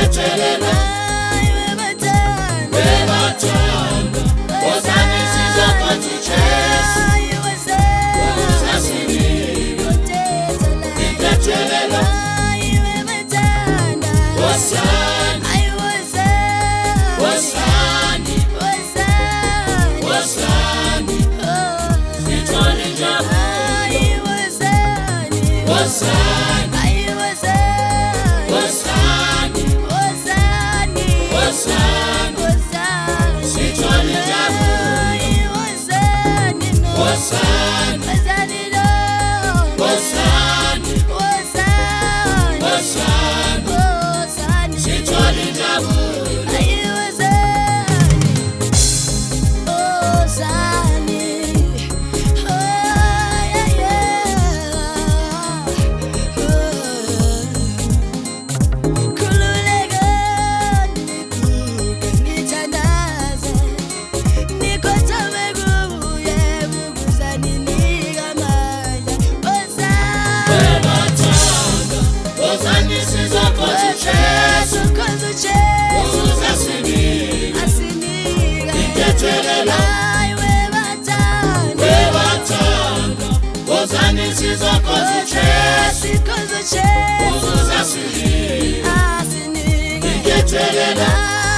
Ingethelela webathanda wozani sizokwazi Jesu uzasinika ingethelela wozani wozani wozani sithole injabulo wozani wozani wozani sithole injabulo wozani wozani wozani sithole injabulo wozani sizokwazi Jesu uzasinika ingethelela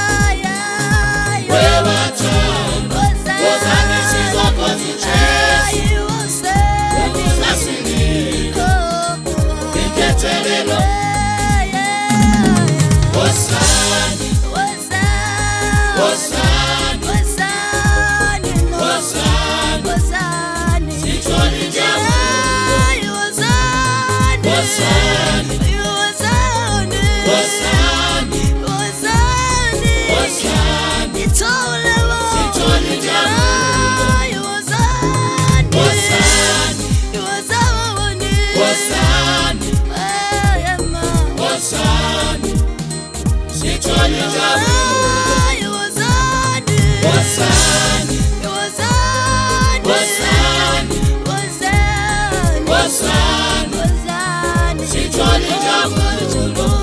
webathanda wozani sizokwazi Jesu uzasinika ingethelela wozani wozani wozani sithole injabulo wozani wozani wozani sithole injabulo wozani wozani wozani sithole injabulo wozani wozani sithole injabulo